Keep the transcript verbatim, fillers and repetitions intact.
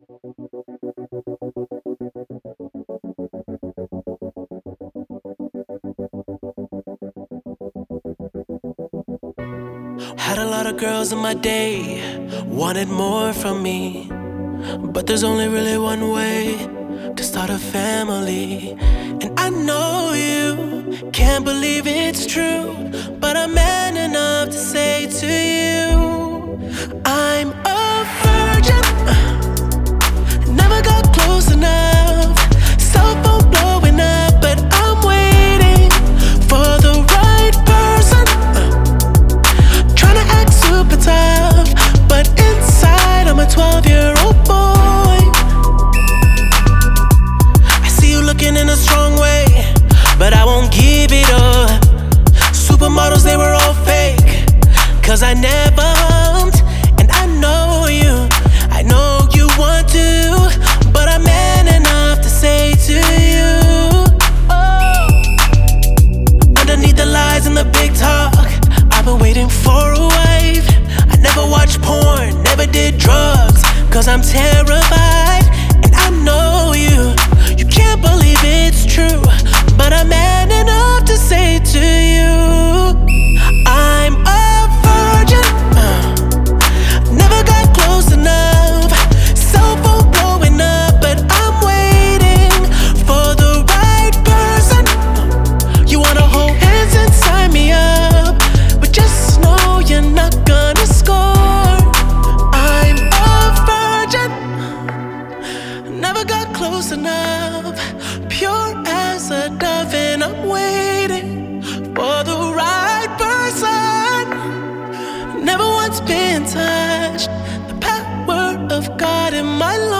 Had a lot of girls in my day, wanted more from me. But there's only really one way to start a family. And I know you can't believe it's true, but I'm man enough to say to you, I'm a virgin. Never got close enough. Cell phone blowing up, but I'm waiting for the right person. Tryna act super tough, but inside I'm a twelve-year-old boy. I see you looking in a strong way, but I won't give it up. Supermodels, they were all fake, cause I never humped. And I know you, I know you want to, but I'm man enough to say to you, oh. Underneath the lies and the big talk, I've been waiting for a wife. I never watched porn, never did drugs, cause I'm terrified. And I know you, you can't believe it's true, but I'm man enough to say to you, I'm a virgin. uh, Never got close enough. Cell phone blowing up, but I'm waiting for the right person. You wanna hold hands and sign me up, but just know you're not gonna score. I'm a virgin. Never got close enough. Pure as a dove, and I'm waiting for the right person. Never once been touched. The power of God in my life.